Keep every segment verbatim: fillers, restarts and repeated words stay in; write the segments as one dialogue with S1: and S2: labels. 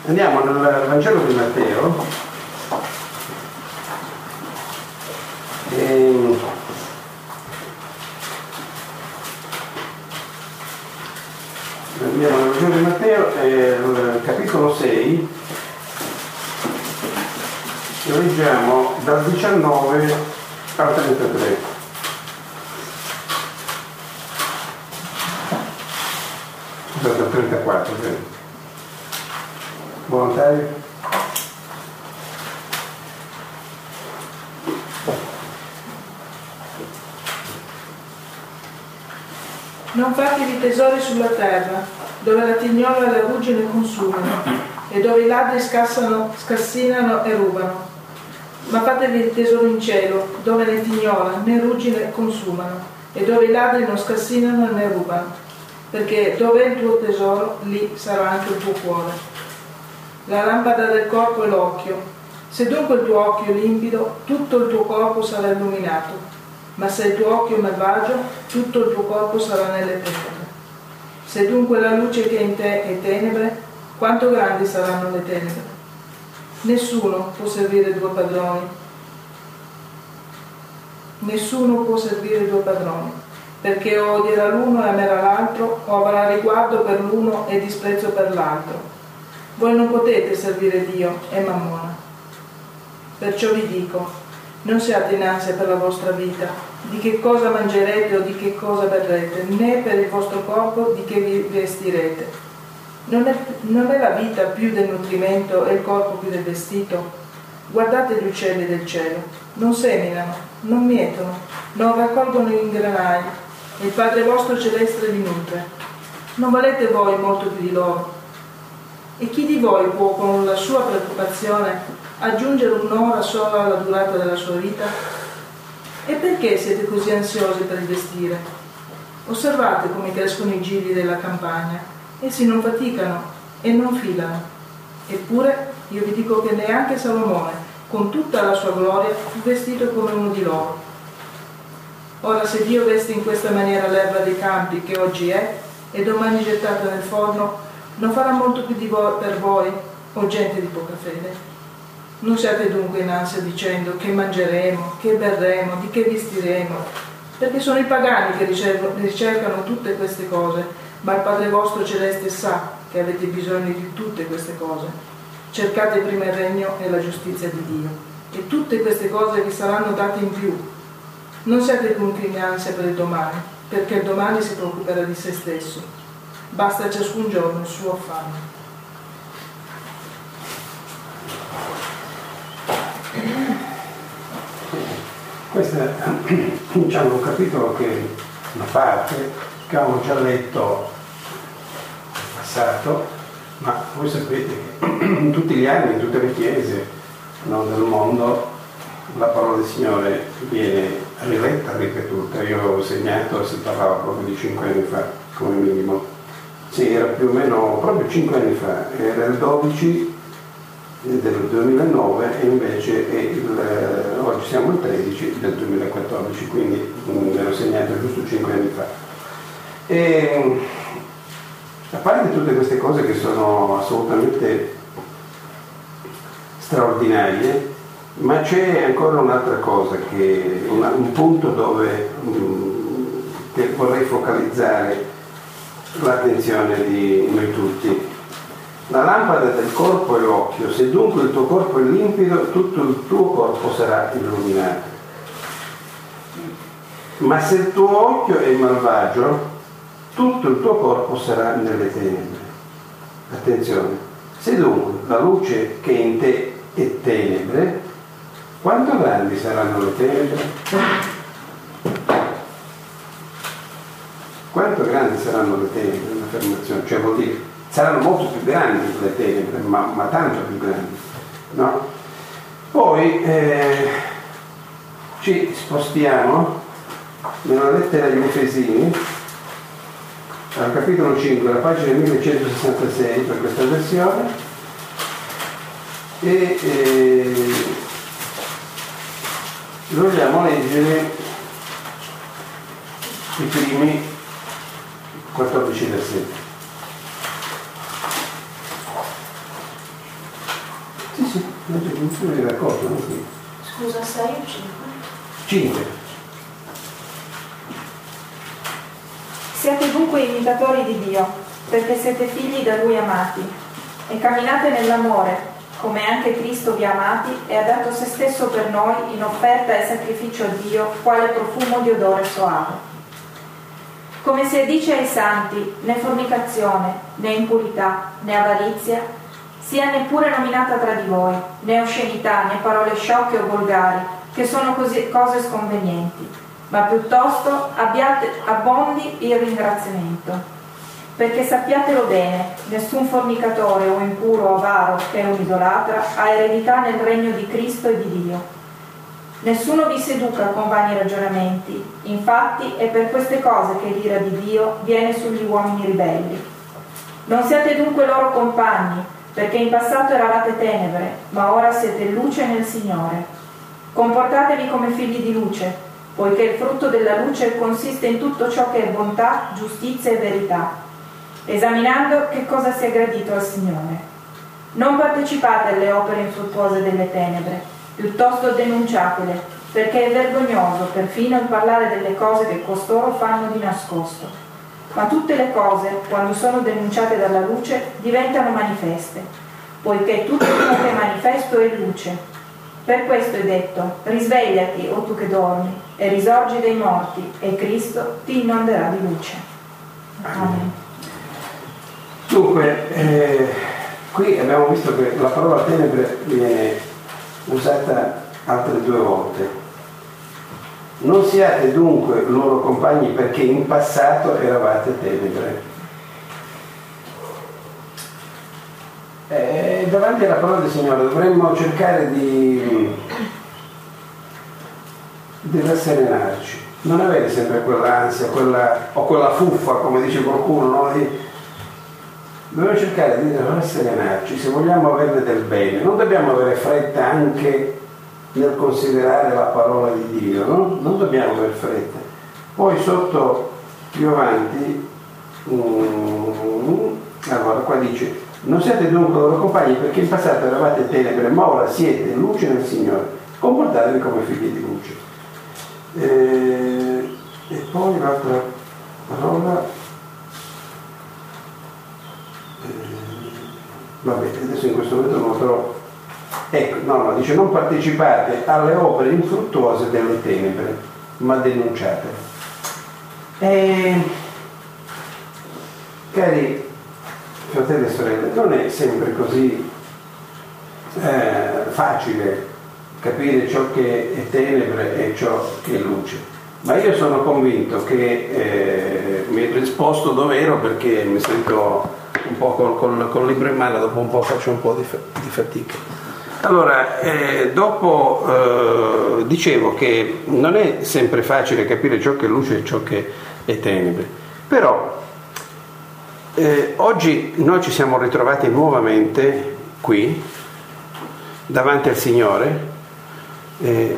S1: Andiamo nel Vangelo di Matteo. E... Andiamo nel Vangelo di Matteo, eh, capitolo sei, e leggiamo dal diciannove al trentatré. Scusate, al trentaquattro, credo. Volontari?
S2: Non fatevi tesori sulla terra, dove la tignola e la ruggine consumano, e dove i ladri scassano, scassinano e rubano. Ma fatevi tesori in cielo, dove né tignola né ruggine consumano, e dove i ladri non scassinano né rubano. Perché dove è il tuo tesoro, lì sarà anche il tuo cuore. La lampada del corpo è l'occhio. Se dunque il tuo occhio è limpido, tutto il tuo corpo sarà illuminato. Ma se il tuo occhio è malvagio, tutto il tuo corpo sarà nelle tenebre. Se dunque la luce che è in te è tenebre, quanto grandi saranno le tenebre? Nessuno può servire due padroni. Nessuno può servire due padroni, perché o odierà l'uno e amerà l'altro, o avrà riguardo per l'uno e disprezzo per l'altro. Voi non potete servire Dio e Mammona. Perciò vi dico, non siate in ansia per la vostra vita, di che cosa mangerete o di che cosa berrete, né per il vostro corpo di che vi vestirete. Non è, non è la vita più del nutrimento e il corpo più del vestito? Guardate gli uccelli del cielo, non seminano, non mietono, non raccolgono in granai, e il Padre vostro celeste li nutre. Non valete voi molto più di loro? E chi di voi può con la sua preoccupazione aggiungere un'ora sola alla durata della sua vita? E perché siete così ansiosi per il vestire? Osservate come crescono i gigli della campagna, essi non faticano e non filano. Eppure io vi dico che neanche Salomone, con tutta la sua gloria, fu vestito come uno di loro. Ora, se Dio veste in questa maniera l'erba dei campi che oggi è e domani gettata nel forno, non farà molto più di voi per voi, o gente di poca fede? Non siate dunque in ansia dicendo che mangeremo, che berremo, di che vestiremo, perché sono i pagani che ricercano tutte queste cose, ma il Padre vostro celeste sa che avete bisogno di tutte queste cose. Cercate prima il regno e la giustizia di Dio, e tutte queste cose vi saranno date in più. Non siate dunque in ansia per il domani, perché il domani si preoccuperà di se stesso. Basta a ciascun giorno il suo affanno.
S1: Questo è diciamo, un capitolo che una parte che avevamo già letto in passato, ma voi sapete che tutti gli anni, in tutte le chiese, no, del mondo, la parola del Signore viene riletta, ripetuta. Io ho segnato, si parlava proprio di cinque anni fa come minimo. Sì, era più o meno proprio cinque anni fa, era il dodici del duemilanove e invece è il, oggi siamo il tredici del duemilaquattordici, quindi mh, ero segnato giusto cinque anni fa. E, a parte tutte queste cose che sono assolutamente straordinarie, ma c'è ancora un'altra cosa, che una, un punto dove mh, che vorrei focalizzare l'attenzione di noi tutti. La lampada del corpo è l'occhio. Se dunque il tuo corpo è limpido, tutto il tuo corpo sarà illuminato. Ma se il tuo occhio è malvagio, tutto il tuo corpo sarà nelle tenebre. Attenzione, se dunque la luce che in te è tenebre, quanto grandi saranno le tenebre? Quanto grandi saranno le tenebre? Un'affermazione, cioè vuol dire saranno molto più grandi le tenebre, ma, ma tanto più grandi, no? Poi eh, ci spostiamo nella lettera agli Efesini, al capitolo cinque, alla pagina millecentosessantasei per questa versione, e eh, vogliamo leggere i primi quattordici versetti. sì, legge funzione di raccolto, non qui.
S3: Scusa, sei o cinque?
S1: cinque.
S3: Siate dunque imitatori di Dio, perché siete figli da Lui amati, e camminate nell'amore, come anche Cristo vi ha amati e ha dato se stesso per noi in offerta e sacrificio a Dio, quale profumo di odore soave. Come si addice ai santi, né fornicazione, né impurità, né avarizia, sia neppure nominata tra di voi, né oscenità, né parole sciocche o volgari, che sono così, cose sconvenienti, ma piuttosto abbiate, abbondi il ringraziamento. Perché sappiatelo bene, nessun fornicatore o impuro o avaro che è un idolatra ha eredità nel regno di Cristo e di Dio. Nessuno vi seduca con vani ragionamenti, infatti è per queste cose che l'ira di Dio viene sugli uomini ribelli. Non siate dunque loro compagni, perché in passato eravate tenebre, ma ora siete luce nel Signore. Comportatevi come figli di luce, poiché il frutto della luce consiste in tutto ciò che è bontà, giustizia e verità, esaminando che cosa sia gradito al Signore. Non partecipate alle opere infruttuose delle tenebre, piuttosto denunciatele, perché è vergognoso perfino il parlare delle cose che costoro fanno di nascosto. Ma tutte le cose, quando sono denunciate dalla luce, diventano manifeste, poiché tutto ciò che è manifesto è luce. Per questo è detto: risvegliati, o tu che dormi, e risorgi dai morti, e Cristo ti inonderà di luce. Amen.
S1: Dunque, eh, qui abbiamo visto che la parola tenebre viene usata altre due volte. Non siate dunque loro compagni, perché in passato eravate tenebre. E davanti alla parola del Signore dovremmo cercare di, di rasserenarci, non avere sempre quell'ansia, quella, o quella fuffa, come dice qualcuno, no? Di, dobbiamo cercare di rasserenarci se vogliamo averne del bene. Non dobbiamo avere fretta anche nel considerare la parola di Dio, no? Non dobbiamo avere fretta. Poi sotto, più avanti, um, allora qua dice: non siate dunque loro compagni, perché in passato eravate tenebre, ma ora siete luce nel Signore. Comportatevi come figli di luce. E, e poi l'altra parola, vabbè, adesso in questo momento non lo trovo. Ecco, no, no, dice: non partecipate alle opere infruttuose delle tenebre, ma denunciatele. E, cari fratelli e sorelle, non è sempre così eh, facile capire ciò che è tenebre e ciò che è luce, ma io sono convinto che eh, mi hai risposto dov'ero, perché mi sento un po' col, col, col libro in mano, dopo un po' faccio un po' di, di fatica. Allora, eh, dopo eh, dicevo che non è sempre facile capire ciò che è luce e ciò che è tenebre, però eh, oggi noi ci siamo ritrovati nuovamente qui davanti al Signore eh,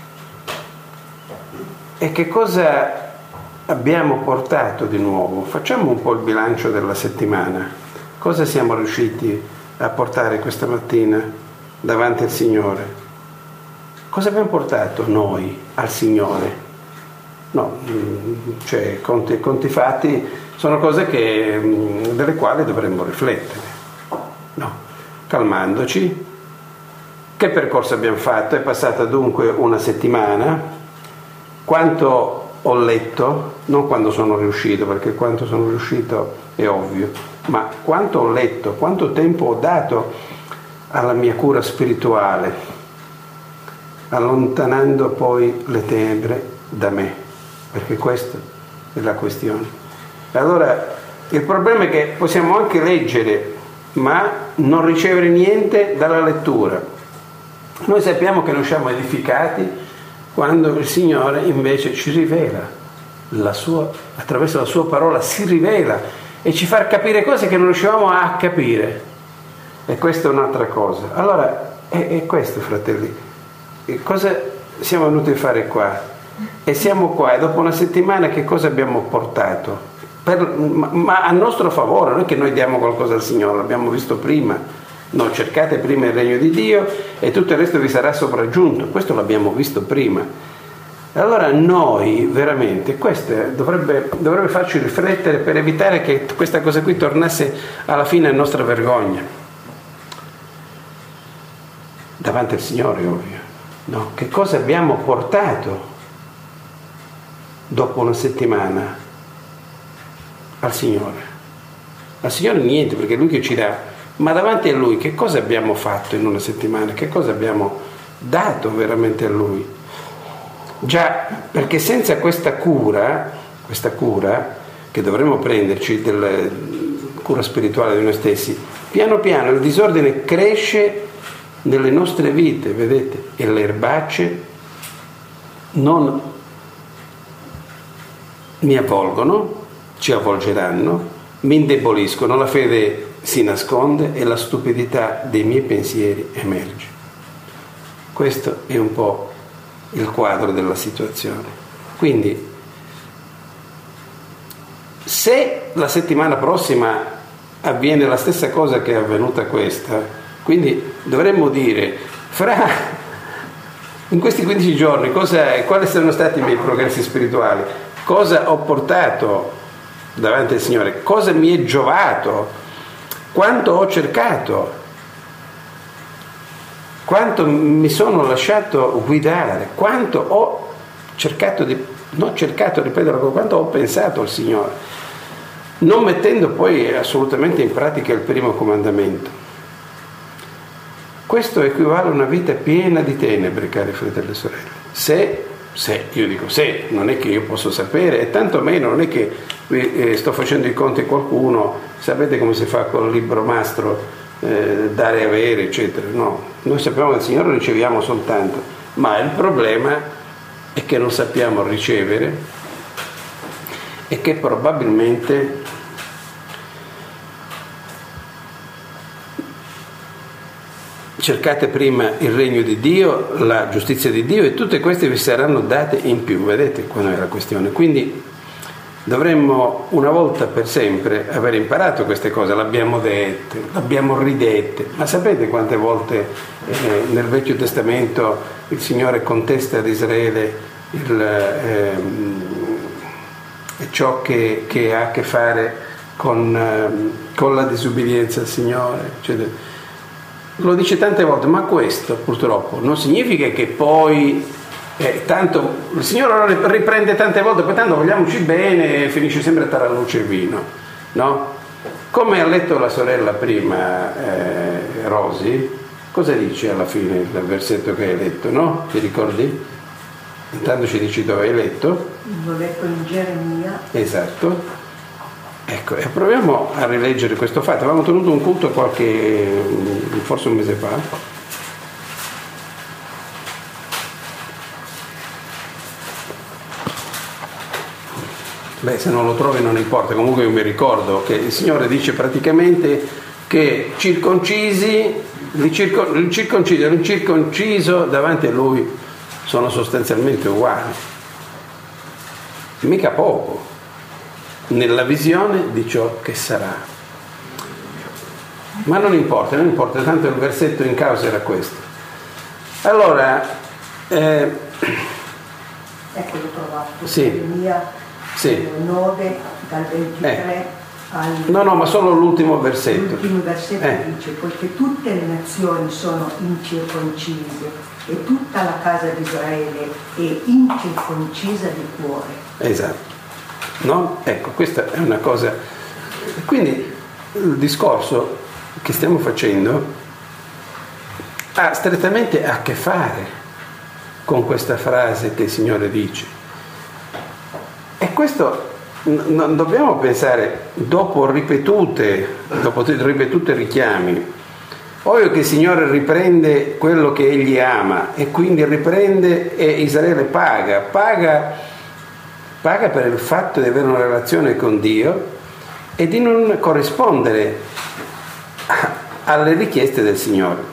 S1: e che cosa abbiamo portato di nuovo? Facciamo un po' il bilancio della settimana. Cosa siamo riusciti a portare questa mattina davanti al Signore? Cosa abbiamo portato noi al Signore? No, cioè conti, conti fatti sono cose che, delle quali dovremmo riflettere, no, calmandoci. Che percorso abbiamo fatto? È passata dunque una settimana. Quanto ho letto, non quando sono riuscito, perché quanto sono riuscito è ovvio, ma quanto ho letto, quanto tempo ho dato alla mia cura spirituale, allontanando poi le tenebre da me, perché questa è la questione. Allora, il problema è che possiamo anche leggere, ma non ricevere niente dalla lettura. Noi sappiamo che noi siamo edificati quando il Signore invece ci rivela la sua, attraverso la sua parola si rivela e ci fa capire cose che non riuscivamo a capire. E questa è un'altra cosa. Allora, è, è questo, fratelli. E cosa siamo venuti a fare qua? E siamo qua, e dopo una settimana che cosa abbiamo portato? Per, ma, ma a nostro favore, non è che noi diamo qualcosa al Signore, l'abbiamo visto prima. No, cercate prima il regno di Dio e tutto il resto vi sarà sopraggiunto. Questo l'abbiamo visto prima. Allora noi veramente, questo dovrebbe, dovrebbe farci riflettere per evitare che questa cosa qui tornasse alla fine a nostra vergogna. Davanti al Signore, ovvio. No? Che cosa abbiamo portato dopo una settimana al Signore? Al Signore niente, perché è Lui che ci dà. Ma davanti a Lui che cosa abbiamo fatto in una settimana? Che cosa abbiamo dato veramente a Lui? Già, perché senza questa cura, questa cura che dovremmo prenderci, della cura spirituale di noi stessi, piano piano il disordine cresce nelle nostre vite, vedete? E le erbacce non mi avvolgono, ci avvolgeranno, mi indeboliscono, la fede si nasconde e la stupidità dei miei pensieri emerge. Questo è un po' il quadro della situazione. Quindi, se la settimana prossima avviene la stessa cosa che è avvenuta questa, quindi dovremmo dire, fra in questi quindici giorni cosa, quali sono stati i miei progressi spirituali, cosa ho portato davanti al Signore, cosa mi è giovato, quanto ho cercato, quanto mi sono lasciato guidare, quanto ho cercato di, non cercato, ripeto, quanto ho pensato al Signore, non mettendo poi assolutamente in pratica il primo comandamento. Questo equivale a una vita piena di tenebre, cari fratelli e sorelle. Se, se, io dico se, non è che io posso sapere, e tanto meno non è che eh, sto facendo i conti a qualcuno. Sapete come si fa col libro mastro, eh, dare e avere, eccetera? No, noi sappiamo che il Signore riceviamo soltanto, ma il problema è che non sappiamo ricevere e che probabilmente cercate prima il regno di Dio, la giustizia di Dio, e tutte queste vi saranno date in più. Vedete qual è la questione? Quindi dovremmo una volta per sempre aver imparato queste cose, l'abbiamo dette, l'abbiamo ridette, ma sapete quante volte eh, nel Vecchio Testamento il Signore contesta ad Israele il, eh, ciò che, che ha a che fare con, eh, con la disubbidienza al Signore? Cioè, lo dice tante volte, ma questo purtroppo non significa che poi Eh, tanto il Signore riprende tante volte, poi tanto vogliamoci bene e finisce sempre a taralluce e vino, no? Come ha letto la sorella prima, eh, Rosy, cosa dice alla fine il versetto che hai letto, no? Ti ricordi? Intanto ci dici dove hai letto?
S4: L'ho letto in Geremia.
S1: Esatto. Ecco, e proviamo a rileggere questo fatto. Avevamo tenuto un culto qualche, forse un mese fa. Beh, se non lo trovi non importa, comunque io mi ricordo che il Signore dice praticamente che circoncisi, il, circo, il circonciso e l'incirconciso davanti a Lui sono sostanzialmente uguali. Mica poco, nella visione di ciò che sarà. Ma non importa, non importa, tanto il versetto in causa era questo. Allora, eh,
S4: ecco, l'ho trovato,
S1: sì.
S4: Geremia
S1: Sì.
S4: nove dal ventitré
S1: eh.
S4: al
S1: no no ma solo l'ultimo versetto
S4: l'ultimo versetto
S1: eh.
S4: dice: poiché tutte le nazioni sono incirconcise e tutta la casa di Israele è incirconcisa di cuore.
S1: Esatto, no? Ecco, questa è una cosa. Quindi il discorso che stiamo facendo ha strettamente a che fare con questa frase che il Signore dice. E questo non dobbiamo pensare, dopo ripetute, dopo ripetute richiami, ovvio che il Signore riprende quello che Egli ama e quindi riprende e Israele paga, paga, paga per il fatto di avere una relazione con Dio e di non corrispondere alle richieste del Signore.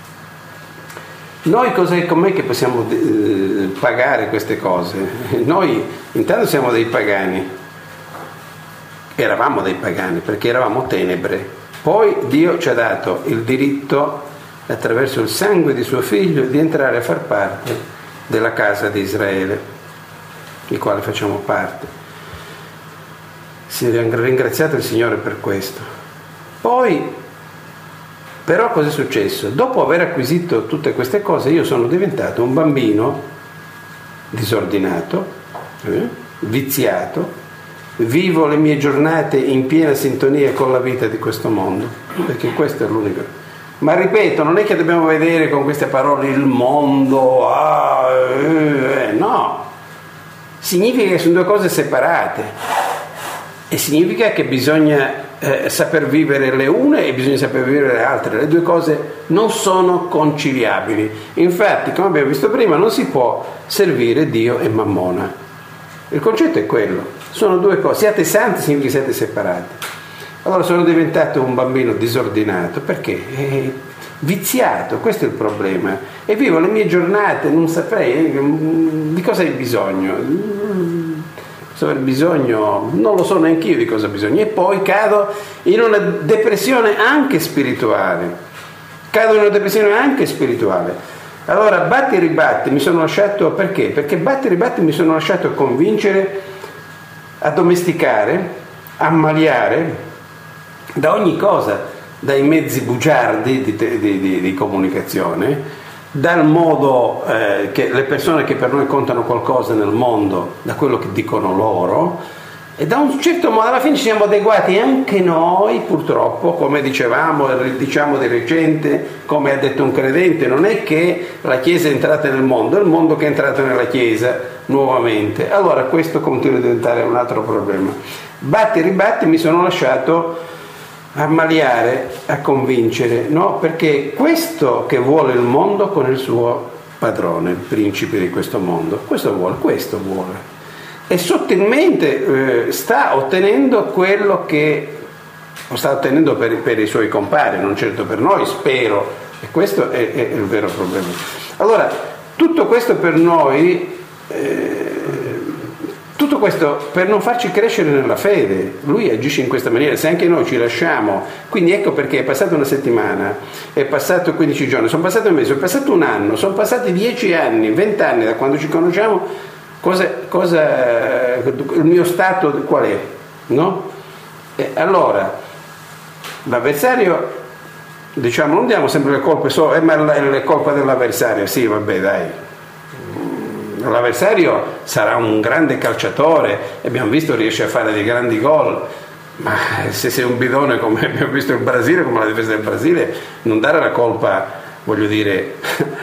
S1: Noi cos'è, com'è che possiamo eh, pagare queste cose? Noi intanto siamo dei pagani, eravamo dei pagani perché eravamo tenebre, Poi Dio ci ha dato il diritto, attraverso il sangue di suo figlio, di entrare a far parte della casa di Israele, di quale facciamo parte. Si è ringraziato il Signore per questo. Poi, però, cosa è successo? Dopo aver acquisito tutte queste cose, io sono diventato un bambino disordinato, eh, viziato, vivo le mie giornate in piena sintonia con la vita di questo mondo, perché questo è l'unico. Ma ripeto, non è che dobbiamo vedere con queste parole il mondo, ah, eh, no, significa che sono due cose separate e significa che bisogna eh, saper vivere le une e bisogna saper vivere le altre. Le due cose non sono conciliabili. Infatti, come abbiamo visto prima, non si può servire Dio e Mammona. Il concetto è quello, sono due cose. Siate santi significa che siete separati. Allora sono diventato un bambino disordinato perché è viziato, questo è il problema, e vivo le mie giornate, non saprei di cosa hai bisogno, cosa aver bisogno, non lo so neanche io di cosa ho bisogno, e poi cado in una depressione anche spirituale, cado in una depressione anche spirituale. Allora batti e ribatti mi sono lasciato, perché? Perché batti e ribatti mi sono lasciato convincere, addomesticare, ammaliare da ogni cosa, dai mezzi bugiardi di, di, di, di comunicazione, dal modo eh, che le persone che per noi contano qualcosa nel mondo, da quello che dicono loro, e da un certo modo alla fine ci siamo adeguati anche noi, purtroppo, come dicevamo, diciamo di recente, come ha detto un credente, non è che la Chiesa è entrata nel mondo, è il mondo che è entrato nella Chiesa nuovamente. Allora questo continua a diventare un altro problema. Batti e ribatti mi sono lasciato ammaliare, a convincere, no? Perché questo che vuole il mondo con il suo padrone, il principe di questo mondo, questo vuole, questo vuole. E sottilmente eh, sta ottenendo quello che sta ottenendo per, per i suoi compari, non certo per noi, spero, e questo è, è il vero problema. Allora, tutto questo per noi, eh, tutto questo per non farci crescere nella fede, lui agisce in questa maniera, se anche noi ci lasciamo, quindi ecco perché è passata una settimana, è passato quindici giorni, sono passati un mese, è passato un anno, sono passati dieci anni, venti anni da quando ci conosciamo. Cosa, cosa, il mio stato qual è? No? E allora, l'avversario, diciamo, non diamo sempre le colpe solo, eh, ma è colpa dell'avversario, sì, vabbè, dai. L'avversario sarà un grande calciatore, abbiamo visto riesce a fare dei grandi gol, ma se sei un bidone come abbiamo visto il Brasile, come la difesa del Brasile, non dare la colpa, voglio dire,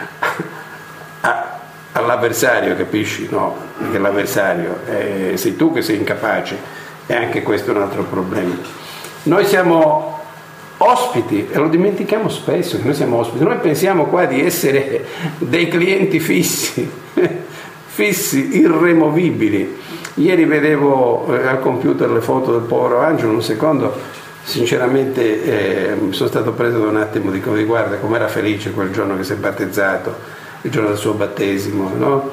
S1: a all'avversario, capisci? No, perché l'avversario eh, sei tu che sei incapace, e anche questo è un altro problema. Noi siamo ospiti e lo dimentichiamo spesso che noi siamo ospiti, noi pensiamo qua di essere dei clienti fissi fissi, irremovibili. Ieri vedevo eh, al computer le foto del povero Angelo, un secondo sinceramente eh, sono stato preso da un attimo, dico, guarda com'era felice quel giorno che si è battezzato, il giorno del suo battesimo, no?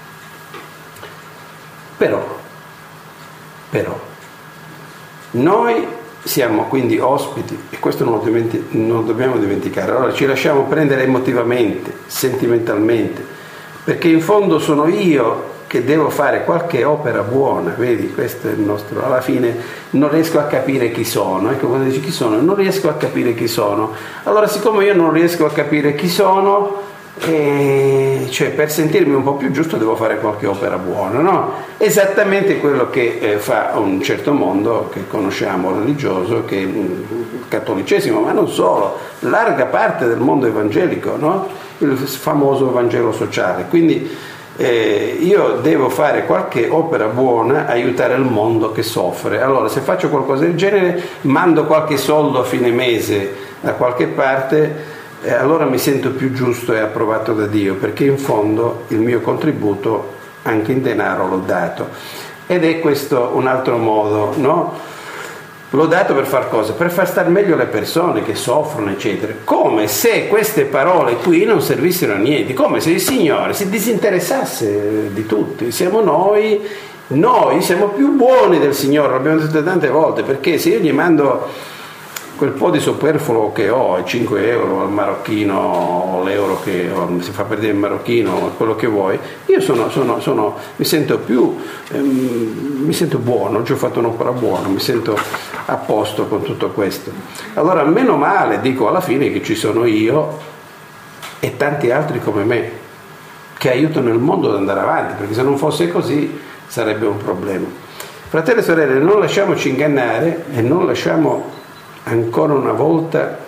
S1: Però, però, noi siamo quindi ospiti e questo non lo, dimenti- non lo dobbiamo dimenticare. Allora ci lasciamo prendere emotivamente, sentimentalmente, perché in fondo sono io che devo fare qualche opera buona, vedi, questo è il nostro, alla fine non riesco a capire chi sono, ecco quando dici chi sono, non riesco a capire chi sono, allora siccome io non riesco a capire chi sono, e cioè per sentirmi un po' più giusto devo fare qualche opera buona, no? Esattamente quello che eh, fa un certo mondo che conosciamo religioso, che è il cattolicesimo, ma non solo, larga parte del mondo evangelico, no? Il famoso Vangelo sociale. Quindi eh, io devo fare qualche opera buona, aiutare il mondo che soffre. Allora se faccio qualcosa del genere, mando qualche soldo a fine mese da qualche parte, e allora mi sento più giusto e approvato da Dio, perché in fondo il mio contributo anche in denaro l'ho dato. Ed è questo un altro modo, no? L'ho dato per far cosa? Per far star meglio le persone che soffrono, eccetera. Come se queste parole qui non servissero a niente, come se il Signore si disinteressasse di tutti. Siamo noi, noi siamo più buoni del Signore, l'abbiamo detto tante volte, perché se io gli mando
S5: quel po' di superfluo che ho, i cinque euro, il marocchino, o l'euro che o, si fa per dire il marocchino, quello che vuoi, io sono, sono, sono, mi sento più, ehm, mi sento buono, oggi ho fatto un'opera buona, mi sento a posto con tutto questo. Allora, meno male, dico alla fine, che ci sono io e tanti altri come me, che aiutano il mondo ad andare avanti, perché se non fosse così sarebbe un problema. Fratelli e sorelle, non lasciamoci ingannare e non lasciamo ancora una volta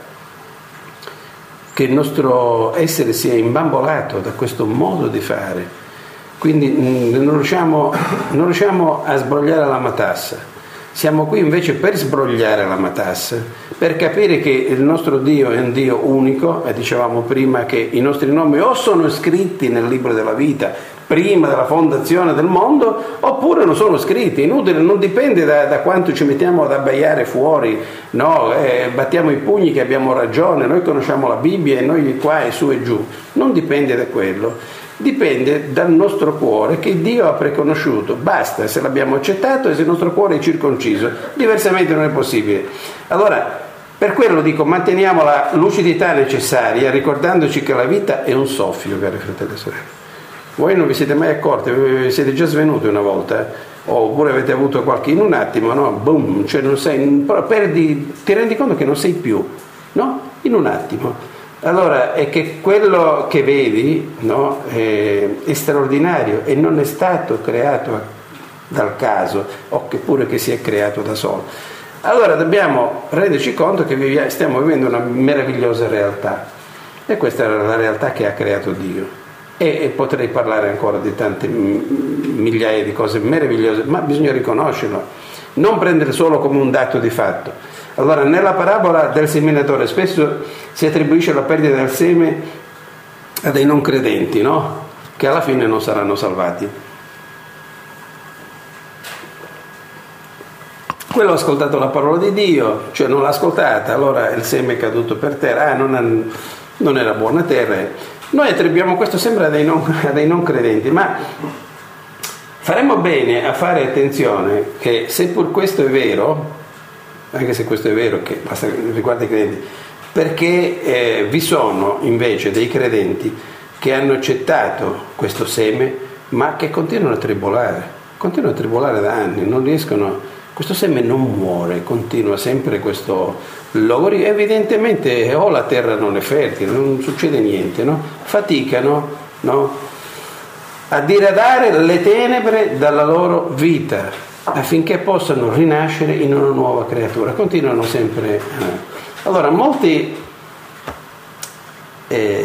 S5: che il nostro essere sia imbambolato da questo modo di fare. Quindi non riusciamo, non riusciamo a sbrogliare la matassa. Siamo qui invece per sbrogliare la matassa, per capire che il nostro Dio è un Dio unico, e dicevamo prima che i nostri nomi o sono scritti nel libro della vita prima della fondazione del mondo, oppure non sono scritti. Inutile, non dipende da, da quanto ci mettiamo ad abbaiare fuori, no? Eh, battiamo i pugni che abbiamo ragione, noi conosciamo la Bibbia e noi qua e su e giù. Non dipende da quello, dipende dal nostro cuore che Dio ha preconosciuto. Basta, se l'abbiamo accettato e se il nostro cuore è circonciso, diversamente non è possibile. Allora, per quello dico, manteniamo la lucidità necessaria, ricordandoci che la vita è un soffio, cari fratelli e sorelle. Voi non vi siete mai accorti, vi siete già svenuti una volta, eh? Oppure avete avuto qualche, in un attimo, no? Boom, cioè non sei, perdi, ti rendi conto che non sei più, no? In un attimo. Allora è che quello che vedi, no? è, è straordinario e non è stato creato dal caso, o che pure che si è creato da solo. Allora dobbiamo renderci conto che stiamo vivendo una meravigliosa realtà, e questa è la realtà che ha creato Dio. E potrei parlare ancora di tante migliaia di cose meravigliose, ma bisogna riconoscerlo, non prendere solo come un dato di fatto. Allora, nella parabola del seminatore spesso si attribuisce la perdita del seme a dei non credenti, no? Che alla fine non saranno salvati. Quello ha ascoltato la parola di Dio, cioè non l'ha ascoltata, allora il seme è caduto per terra, ah, non, ha, non era buona terra. Noi attribuiamo questo sempre a dei, non, a dei non credenti, ma faremmo bene a fare attenzione che, seppur questo è vero, anche se questo è vero che riguarda i credenti, perché eh, vi sono invece dei credenti che hanno accettato questo seme, ma che continuano a tribolare, continuano a tribolare da anni, non riescono. Questo seme non muore, continua sempre questo logorio, evidentemente o la terra non è fertile, non succede niente, no? Faticano, no? A diradare le tenebre dalla loro vita affinché possano rinascere in una nuova creatura, continuano sempre. Eh. Allora molti eh,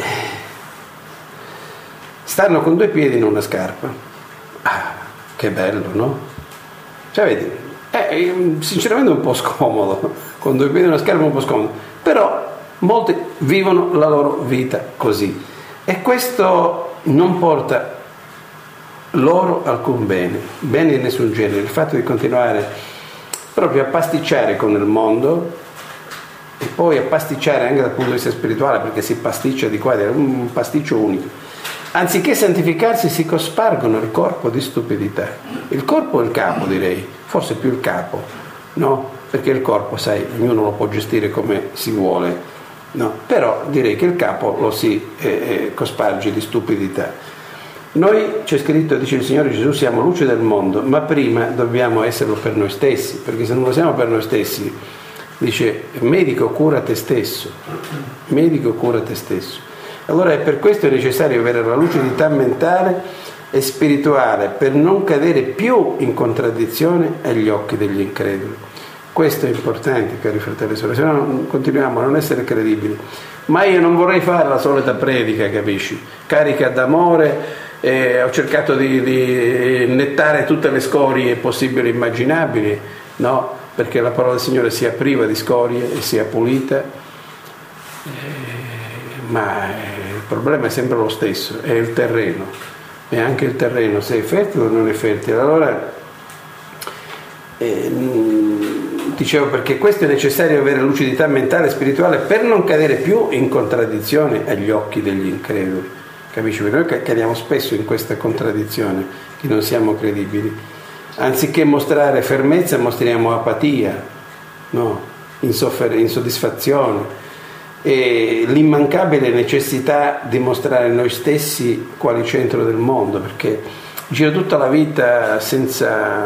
S5: stanno con due piedi in una scarpa. Ah, che bello, no? Cioè vedi, è sinceramente un po' scomodo, con due piedi in una scarpa è un po' scomodo, però molti vivono la loro vita così, e questo non porta loro alcun bene, bene di nessun genere. Il fatto di continuare proprio a pasticciare con il mondo, e poi a pasticciare anche dal punto di vista spirituale, perché si pasticcia di qua, è un pasticcio unico. Anziché santificarsi si cospargono il corpo di stupidità. Il corpo è il capo, direi, forse più il capo, no? Perché il corpo, sai, ognuno lo può gestire come si vuole, no? Però direi che il capo lo si eh, eh, cosparge di stupidità. Noi, c'è scritto, dice il Signore Gesù, siamo luce del mondo, ma prima dobbiamo esserlo per noi stessi, perché se non lo siamo per noi stessi, dice, medico cura te stesso, medico cura te stesso. Allora è per questo necessario avere la lucidità mentale e spirituale per non cadere più in contraddizione agli occhi degli increduli. Questo è importante, cari fratelli e sorelle, se no continuiamo a non essere credibili. Ma io non vorrei fare la solita predica, capisci? Carica d'amore, eh, ho cercato di, di nettare tutte le scorie possibili e immaginabili, no? Perché la parola del Signore sia priva di scorie e sia pulita. Eh, ma il problema è sempre lo stesso, è il terreno, e anche il terreno se è fertile o non è fertile. Allora eh, dicevo, perché questo è necessario avere lucidità mentale e spirituale per non cadere più in contraddizione agli occhi degli increduli, capisci? Perché noi cadiamo spesso in questa contraddizione, che non siamo credibili. Anziché mostrare fermezza mostriamo apatia, no? insoffer- insoddisfazione, e l'immancabile necessità di mostrare noi stessi quali centro del mondo, perché giro tutta la vita senza,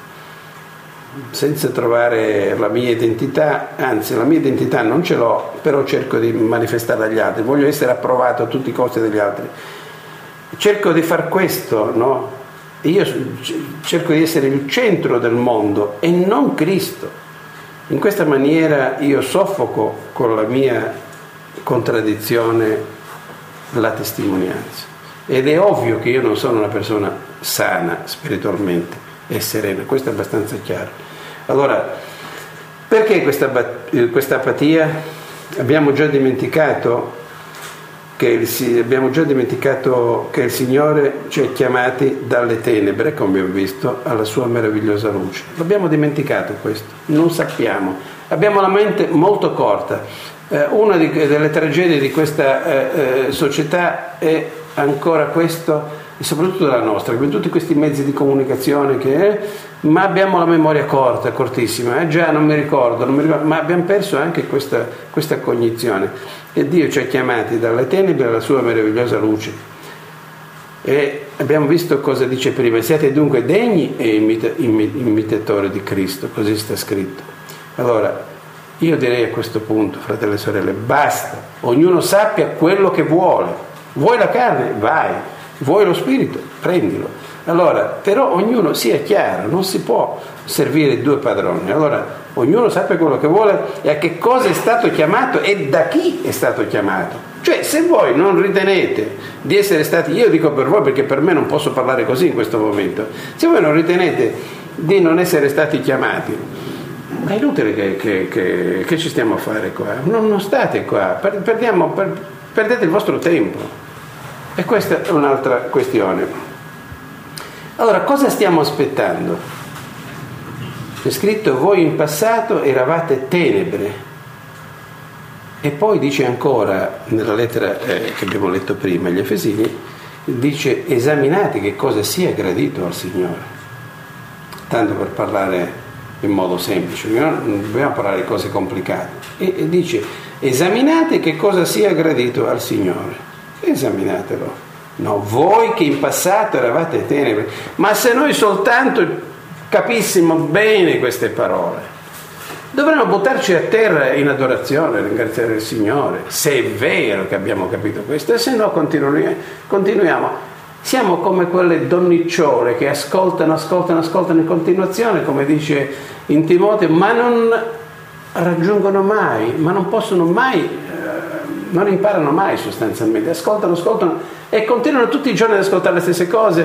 S5: senza trovare la mia identità, anzi la mia identità non ce l'ho, però cerco di manifestarla agli altri, voglio essere approvato a tutti i costi dagli altri, cerco di far questo, no? Io cerco di essere il centro del mondo e non Cristo. In questa maniera io soffoco con la mia contraddizione la testimonianza, ed è ovvio che io non sono una persona sana spiritualmente e serena, questo è abbastanza chiaro. Allora, perché questa, questa apatia? Abbiamo già dimenticato che il, abbiamo già dimenticato che il Signore ci ha chiamati dalle tenebre, come abbiamo visto, alla sua meravigliosa luce. L'abbiamo dimenticato questo, non sappiamo, abbiamo la mente molto corta. Eh, una di, delle tragedie di questa eh, eh, società è ancora questo, e soprattutto della nostra, abbiamo tutti questi mezzi di comunicazione che è, ma abbiamo la memoria corta, cortissima, eh, già non mi ricordo, non mi ricordo, ma abbiamo perso anche questa, questa cognizione. E Dio ci ha chiamati dalle tenebre alla sua meravigliosa luce, e abbiamo visto cosa dice prima: siate dunque degni e imita, imitatori di Cristo, così sta scritto. Allora io direi a questo punto, fratelli e sorelle, basta, ognuno sappia quello che vuole. Vuoi la carne? Vai. Vuoi lo spirito? Prendilo. Allora, però ognuno sia chiaro, non si può servire due padroni. Allora ognuno sappia quello che vuole e a che cosa è stato chiamato e da chi è stato chiamato. Cioè, se voi non ritenete di essere stati, io dico per voi perché per me non posso parlare così in questo momento, se voi non ritenete di non essere stati chiamati, ma è inutile che, che, che, che ci stiamo a fare qua, non, non state qua, per, perdiamo, per, perdete il vostro tempo. E questa è un'altra questione. Allora, cosa stiamo aspettando? C'è scritto: voi in passato eravate tenebre, e poi dice ancora nella lettera eh, che abbiamo letto prima, gli Efesini, dice: esaminate che cosa sia gradito al Signore, tanto per parlare in modo semplice, non dobbiamo parlare di cose complicate, e, e dice: esaminate che cosa sia gradito al Signore. Esaminatelo. No, voi che in passato eravate tenebre. Ma se noi soltanto capissimo bene queste parole, dovremmo buttarci a terra in adorazione, ringraziare il Signore, se è vero che abbiamo capito questo, e se no continuiamo, continuiamo. Siamo come quelle donnicciole che ascoltano, ascoltano, ascoltano in continuazione, come dice in Timoteo, ma non raggiungono mai, ma non possono mai, non imparano mai sostanzialmente, ascoltano, ascoltano e continuano tutti i giorni ad ascoltare le stesse cose,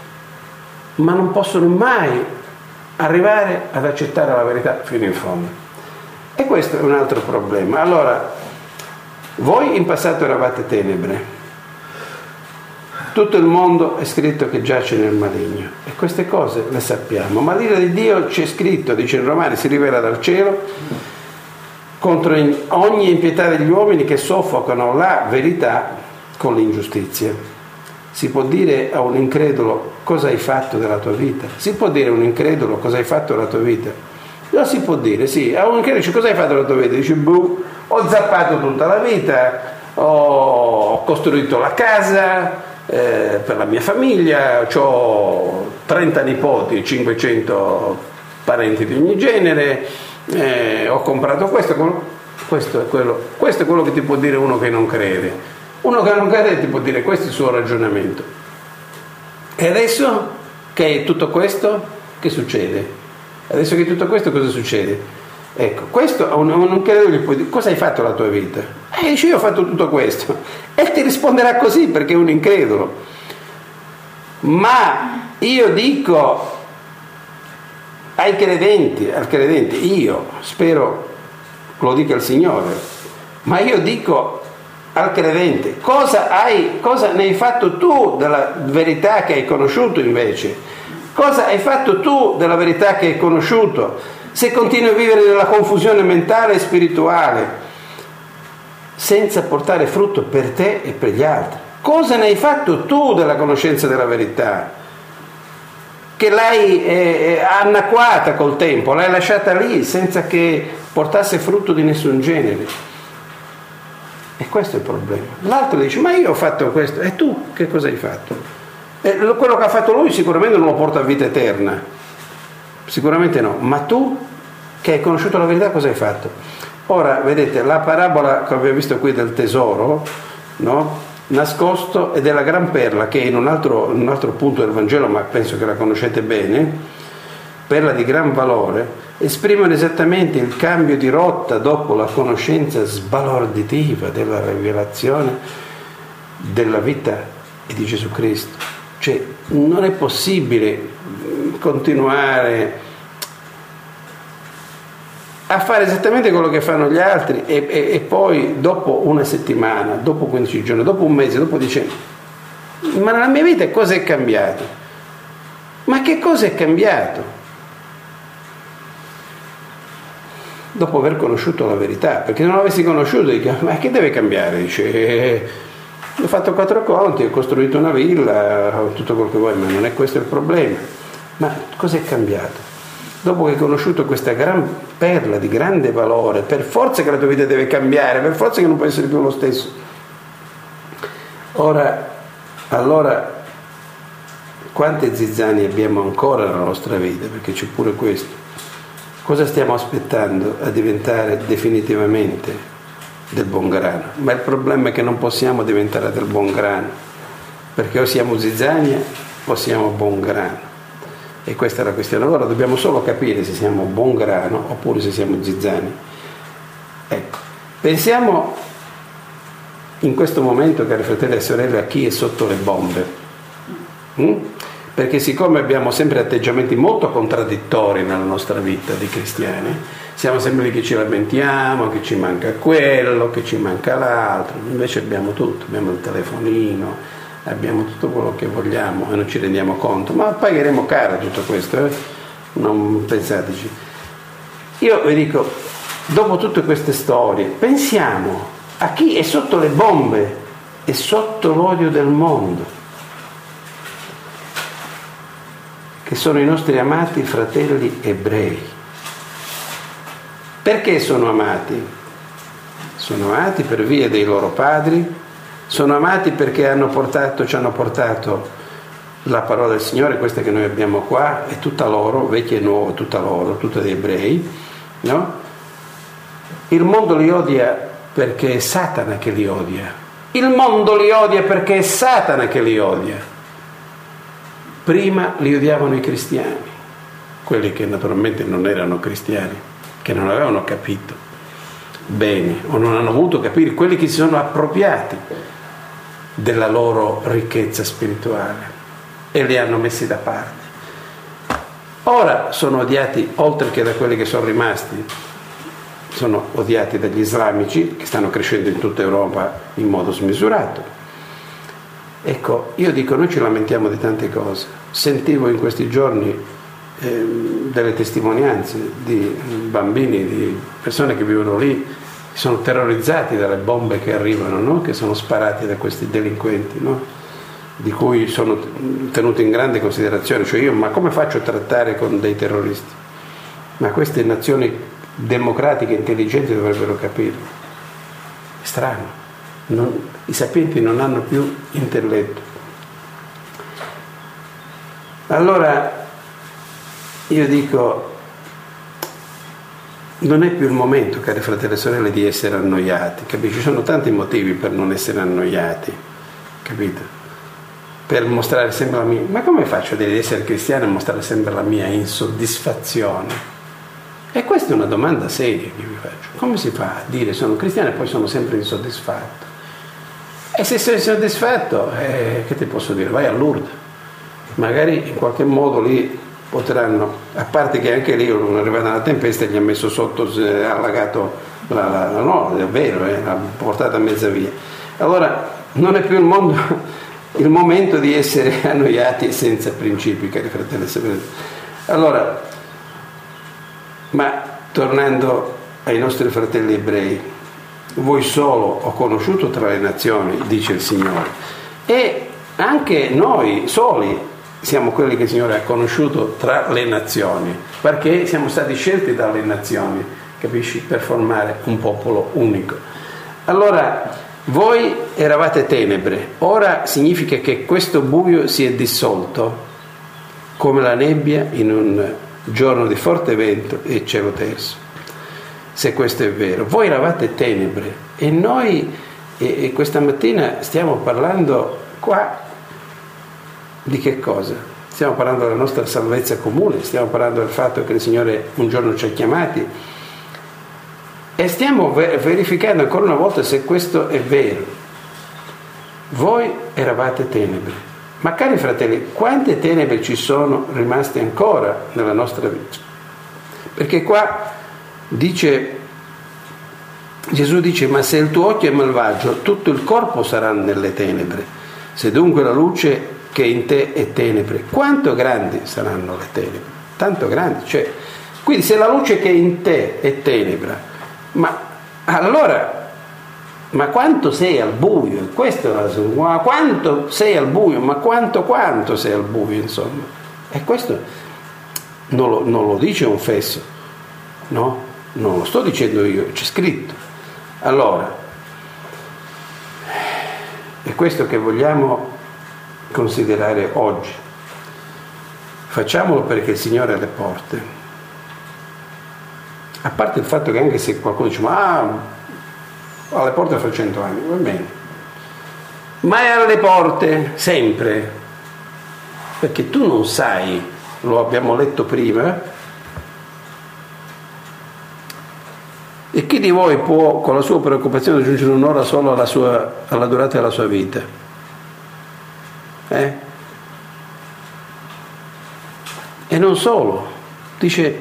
S5: ma non possono mai arrivare ad accettare la verità fino in fondo. E questo è un altro problema. Allora, voi in passato eravate tenebre, tutto il mondo è scritto che giace nel maligno, e queste cose le sappiamo, ma l'ira di Dio c'è scritto, dice in Romani, si rivela dal cielo contro ogni impietà degli uomini che soffocano la verità con l'ingiustizia. Si può dire a un incredulo: cosa hai fatto della tua vita? Si può dire a un incredulo cosa hai fatto della tua vita? Lo si può dire, sì. A un incredulo dice: cosa hai fatto della tua vita? Dice: boh, ho zappato tutta la vita, ho costruito la casa eh, per la mia famiglia, ho trenta nipoti, cinquecento parenti di ogni genere, Eh, ho comprato questo, questo è, quello, questo è quello che ti può dire uno che non crede. Uno che non crede ti può dire questo è il suo ragionamento. E adesso che è tutto questo, che succede? Adesso che è tutto questo, cosa succede? Ecco, questo a un non credo gli puoi dire: cosa hai fatto la tua vita? E dice: io ho fatto tutto questo, e ti risponderà così perché è un incredulo. Ma io dico ai credenti, al credente, io spero lo dica il Signore, ma io dico al credente: cosa hai, cosa ne hai fatto tu della verità che hai conosciuto invece? Cosa hai fatto tu della verità che hai conosciuto? Se continui a vivere nella confusione mentale e spirituale, senza portare frutto per te e per gli altri, cosa ne hai fatto tu della conoscenza della verità? Che l'hai eh, annacquata col tempo, l'hai lasciata lì senza che portasse frutto di nessun genere. E questo è il problema. L'altro dice: ma io ho fatto questo, e tu che cosa hai fatto? E quello che ha fatto lui sicuramente non lo porta a vita eterna, sicuramente no, ma tu che hai conosciuto la verità cosa hai fatto? Ora vedete la parabola che abbiamo visto qui del tesoro, no? Nascosto, e della gran perla, che in un altro, in un altro punto del Vangelo, ma penso che la conoscete bene, perla di gran valore, esprimono esattamente il cambio di rotta dopo la conoscenza sbalorditiva della rivelazione della vita di Gesù Cristo. Cioè non è possibile continuare a fare esattamente quello che fanno gli altri e, e, e poi dopo una settimana, dopo quindici giorni, dopo un mese, dopo dice: ma nella mia vita cosa è cambiato? Ma che cosa è cambiato? Dopo aver conosciuto la verità, perché se non l'avessi conosciuto dice: ma che deve cambiare? Dice: eh, ho fatto quattro conti, ho costruito una villa, ho tutto quello che vuoi, ma non è questo il problema. Ma cosa è cambiato? Dopo che hai conosciuto questa gran perla di grande valore, per forza che la tua vita deve cambiare, per forza che non può essere più lo stesso. Ora, allora, quante zizzanie abbiamo ancora nella nostra vita? Perché c'è pure questo. Cosa stiamo aspettando a diventare definitivamente del buon grano? Ma il problema è che non possiamo diventare del buon grano, perché o siamo zizzania o siamo buon grano. E questa è la questione. Allora dobbiamo solo capire se siamo buon grano oppure se siamo zizzani. Ecco, pensiamo in questo momento, cari fratelli e sorelle, a chi è sotto le bombe. Mm? Perché siccome abbiamo sempre atteggiamenti molto contraddittori nella nostra vita di cristiani, siamo sempre lì che ci lamentiamo, che ci manca quello, che ci manca l'altro, invece abbiamo tutto, abbiamo il telefonino, abbiamo tutto quello che vogliamo e non ci rendiamo conto, ma pagheremo caro tutto questo, eh? Non pensateci. Io vi dico, dopo tutte queste storie, pensiamo a chi è sotto le bombe e sotto l'odio del mondo, che sono i nostri amati fratelli ebrei. Perché sono amati? Sono amati per via dei loro padri, sono amati perché hanno portato, ci hanno portato la parola del Signore, questa che noi abbiamo qua, è tutta loro, vecchia e nuova, tutta loro, tutta degli ebrei, no? Il mondo li odia perché è Satana che li odia. Il mondo li odia perché è Satana che li odia. Prima li odiavano i cristiani, quelli che naturalmente non erano cristiani, che non avevano capito bene o non hanno voluto capire, quelli che si sono appropriati della loro ricchezza spirituale e li hanno messi da parte. Ora sono odiati, oltre che da quelli che sono rimasti, sono odiati dagli islamici che stanno crescendo in tutta Europa in modo smisurato. Ecco, io dico, noi ci lamentiamo di tante cose. Sentivo in questi giorni eh, delle testimonianze di bambini, di persone che vivono lì, sono terrorizzati dalle bombe che arrivano, no? Che sono sparate da questi delinquenti, no? Di cui sono tenuti in grande considerazione. Cioè io, ma come faccio a trattare con dei terroristi? Ma queste nazioni democratiche intelligenti dovrebbero capirlo. È strano, non, i sapienti non hanno più intelletto. Allora io dico, non è più il momento, cari fratelli e sorelle, di essere annoiati, capito? Ci sono tanti motivi per non essere annoiati, capito? Per mostrare sempre la mia, ma come faccio ad essere cristiano e mostrare sempre la mia insoddisfazione? E questa è una domanda seria che vi faccio. Come si fa a dire sono cristiano e poi sono sempre insoddisfatto? E se sei insoddisfatto, eh, che ti posso dire? Vai a Lourdes, magari in qualche modo lì potranno, a parte che anche lì non è arrivata la tempesta e gli ha messo sotto, ha allagato la, la, la no, è vero, eh, l'ha portata a mezza via. Allora non è più il mondo, il momento di essere annoiati e senza principi, cari fratelli e sorelle. Allora, ma tornando ai nostri fratelli ebrei, voi solo ho conosciuto tra le nazioni, dice il Signore, e anche noi soli siamo quelli che il Signore ha conosciuto tra le nazioni, perché siamo stati scelti dalle nazioni capisci? Per formare un popolo unico. Allora, voi eravate tenebre, ora significa che questo buio si è dissolto come la nebbia in un giorno di forte vento e cielo terso. Se questo è vero, voi eravate tenebre e noi e, e questa mattina stiamo parlando qua di che cosa? Stiamo parlando della nostra salvezza comune, stiamo parlando del fatto che il Signore un giorno ci ha chiamati e stiamo verificando ancora una volta se questo è vero. Voi eravate tenebre, ma cari fratelli, quante tenebre ci sono rimaste ancora nella nostra vita? Perché qua dice, Gesù dice, ma se il tuo occhio è malvagio, tutto il corpo sarà nelle tenebre. Se dunque la luce che in te è tenebre, quanto grandi saranno le tenebre? Tanto grandi, cioè, quindi se la luce che in te è tenebra, ma allora, ma quanto sei al buio? Questo è la, ma quanto sei al buio? Ma quanto quanto sei al buio, insomma? E questo non lo, non lo dice un fesso, no? Non lo sto dicendo io, c'è scritto. Allora, è questo che vogliamo considerare oggi. Facciamolo perché il Signore è alle porte. A parte il fatto che anche se qualcuno dice ma ah, alle porte fra cento anni, va bene, ma è alle porte sempre, perché tu non sai, lo abbiamo letto prima, e chi di voi può con la sua preoccupazione aggiungere un'ora solo alla, sua, alla durata della sua vita? Eh? E non solo, dice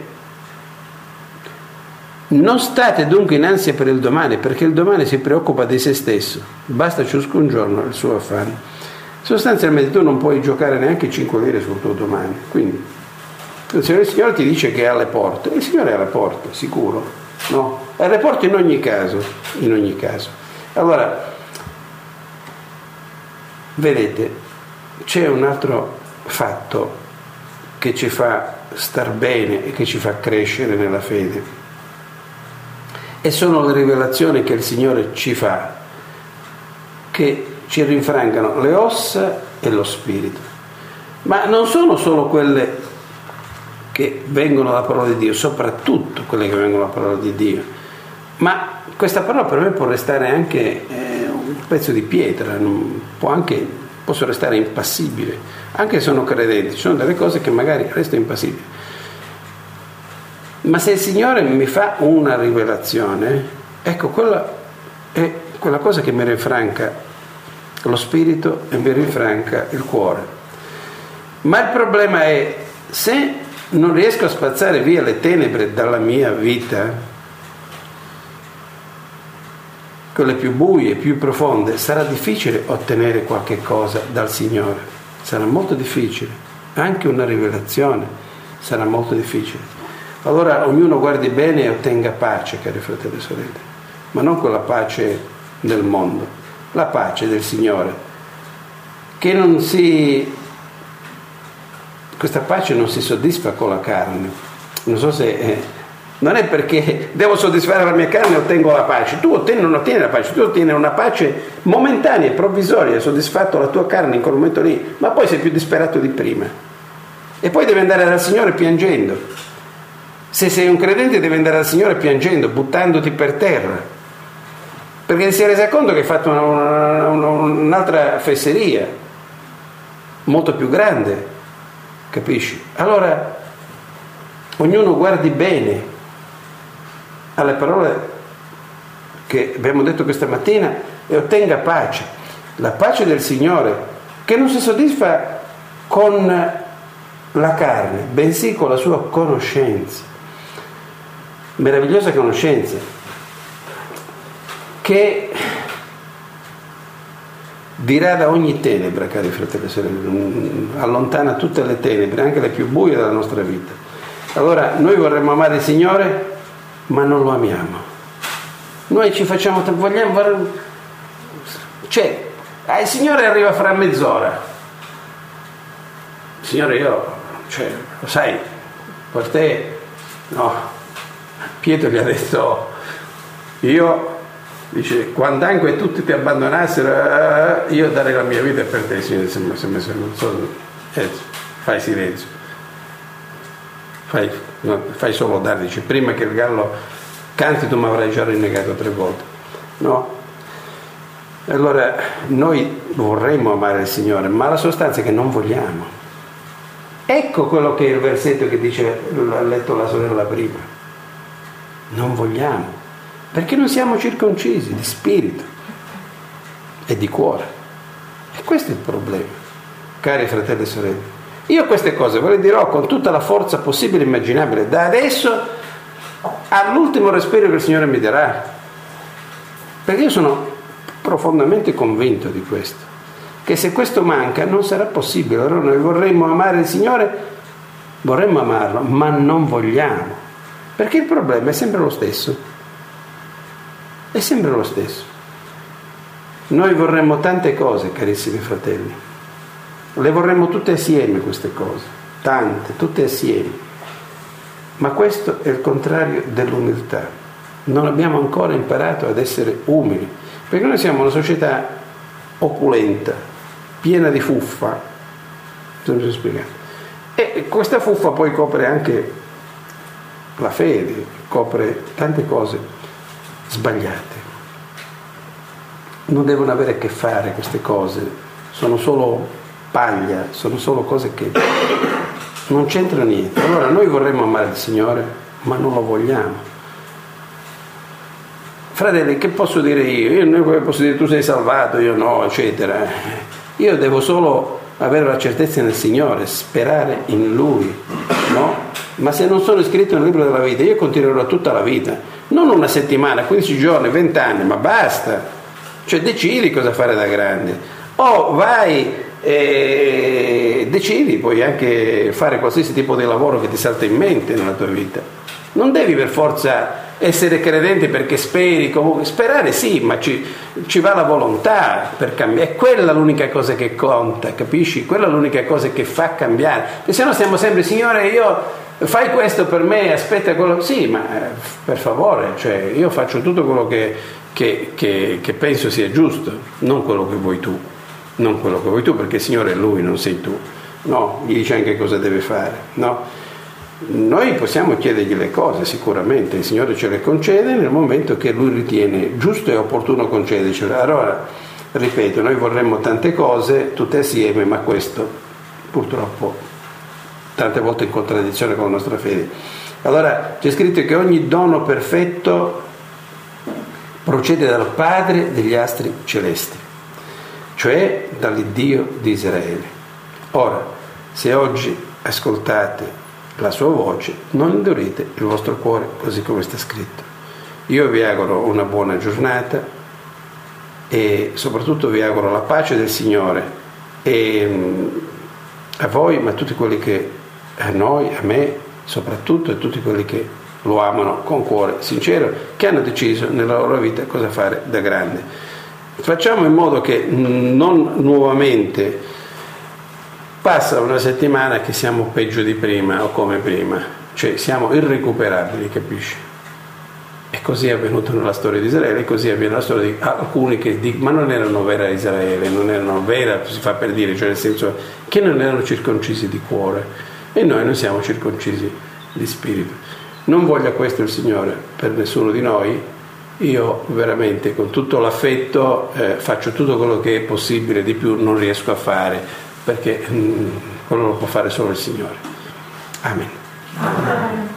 S5: non state dunque in ansia per il domani, perché il domani si preoccupa di se stesso, basta ciascun giorno il suo affanno. Sostanzialmente tu non puoi giocare neanche cinque lire sul tuo domani, quindi il Signore, il Signore ti dice che è alle porte, il Signore è alle porte, sicuro, no? È alle porte in ogni caso, in ogni caso. Allora, vedete, c'è un altro fatto che ci fa star bene e che ci fa crescere nella fede, e sono le rivelazioni che il Signore ci fa, che ci rinfrangano le ossa e lo spirito, ma non sono solo quelle che vengono dalla parola di Dio, soprattutto quelle che vengono dalla parola di Dio, ma questa parola per me può restare anche eh, un pezzo di pietra, non, può anche, posso restare impassibile, anche se sono credente. Ci sono delle cose che magari resto impassibile, ma se il Signore mi fa una rivelazione, ecco, quella è quella cosa che mi rinfranca lo spirito e mi rinfranca il cuore. Ma il problema è, se non riesco a spazzare via le tenebre dalla mia vita, quelle più buie, più profonde, sarà difficile ottenere qualche cosa dal Signore, sarà molto difficile, anche una rivelazione sarà molto difficile. Allora ognuno guardi bene e ottenga pace, cari fratelli e sorelle, ma non quella pace del mondo, la pace del Signore, che non si, questa pace non si soddisfa con la carne. Non so se eh, non è perché devo soddisfare la mia carne e ottengo la pace. Tu ottieni, non ottieni la pace, tu ottieni una pace momentanea, provvisoria, hai soddisfatto la tua carne in quel momento lì, ma poi sei più disperato di prima e poi devi andare dal Signore piangendo. Se sei un credente devi andare dal Signore piangendo, buttandoti per terra, perché ti sei resa conto che hai fatto una, una, una, un'altra fesseria molto più grande, capisci? Allora ognuno guardi bene alle parole che abbiamo detto questa mattina e ottenga pace, la pace del Signore, che non si soddisfa con la carne, bensì con la sua conoscenza, meravigliosa conoscenza, che dirada ogni tenebra, cari fratelli e sorelle, allontana tutte le tenebre, anche le più buie della nostra vita. Allora noi vorremmo amare il Signore, ma non lo amiamo. Noi ci facciamo, vogliamo, cioè, ah, il Signore arriva fra mezz'ora. Signore, io, cioè, lo sai, per te, no, Pietro gli ha detto, io, dice, quando anche tutti ti abbandonassero, io darei la mia vita per te. Signore, se, se, se, non so, eh, fai silenzio, fai, no, fai solo dare, dice, prima che il gallo canti tu mi avrai già rinnegato tre volte. No? Allora noi vorremmo amare il Signore, ma la sostanza è che non vogliamo. Ecco quello che è il versetto che dice, l'ha letto la sorella prima. Non vogliamo, perché non siamo circoncisi di spirito e di cuore. E questo è il problema, cari fratelli e sorelle. Io queste cose ve le dirò con tutta la forza possibile e immaginabile, da adesso all'ultimo respiro che il Signore mi darà, perché io sono profondamente convinto di questo, che se questo manca non sarà possibile. Allora noi vorremmo amare il Signore, vorremmo amarlo, ma non vogliamo, perché il problema è sempre lo stesso, è sempre lo stesso. Noi vorremmo tante cose, carissimi fratelli, le vorremmo tutte assieme queste cose, tante, tutte assieme, ma questo è il contrario dell'umiltà. Non abbiamo ancora imparato ad essere umili, perché noi siamo una società opulenta, piena di fuffa, bisogna spiegare. E questa fuffa poi copre anche la fede, copre tante cose sbagliate. Non devono avere a che fare queste cose, sono solo paglia, sono solo cose che non c'entra niente. Allora noi vorremmo amare il Signore, ma non lo vogliamo. Fratelli, che posso dire io? Io non posso dire tu sei salvato, io no, eccetera. Io devo solo avere la certezza nel Signore, sperare in Lui, no? Ma se non sono iscritto nel libro della vita, io continuerò tutta la vita, non una settimana, quindici giorni, venti anni, ma basta. Cioè decidi cosa fare da grande. O vai e decidi, puoi anche fare qualsiasi tipo di lavoro che ti salta in mente nella tua vita. Non devi per forza essere credente perché speri, comunque sperare sì, ma ci, ci va la volontà per cambiare, è quella l'unica cosa che conta, capisci? Quella è l'unica cosa che fa cambiare, perché se no stiamo sempre, Signore, io fai questo per me, aspetta quello, sì, ma per favore, cioè io faccio tutto quello che, che, che, che penso sia giusto, non quello che vuoi tu, non quello che vuoi tu, perché il Signore è Lui, non sei tu, no, gli dice anche cosa deve fare, no? Noi possiamo chiedergli le cose, sicuramente il Signore ce le concede nel momento che Lui ritiene giusto e opportuno concedercele. Allora, ripeto, noi vorremmo tante cose tutte assieme, ma questo purtroppo tante volte in contraddizione con la nostra fede. Allora c'è scritto che ogni dono perfetto procede dal Padre degli astri celesti, cioè dall'Iddio di Israele. Ora, se oggi ascoltate la sua voce, non indurite il vostro cuore, così come sta scritto. Io vi auguro una buona giornata e soprattutto vi auguro la pace del Signore e a voi, ma a tutti quelli che, a noi, a me soprattutto, e tutti quelli che lo amano con cuore sincero, che hanno deciso nella loro vita cosa fare da grande. Facciamo in modo che non nuovamente passa una settimana che siamo peggio di prima o come prima, cioè siamo irrecuperabili, capisci? E così è avvenuto nella storia di Israele, e così avviene nella storia di alcuni che dicono, ma non erano vera Israele, non erano vera, si fa per dire, cioè nel senso che non erano circoncisi di cuore, e noi non siamo circoncisi di spirito. Non voglia questo il Signore per nessuno di noi. Io veramente con tutto l'affetto eh, faccio tutto quello che è possibile, di più non riesco a fare, perché mh, quello lo può fare solo il Signore. Amen.
S3: Amen.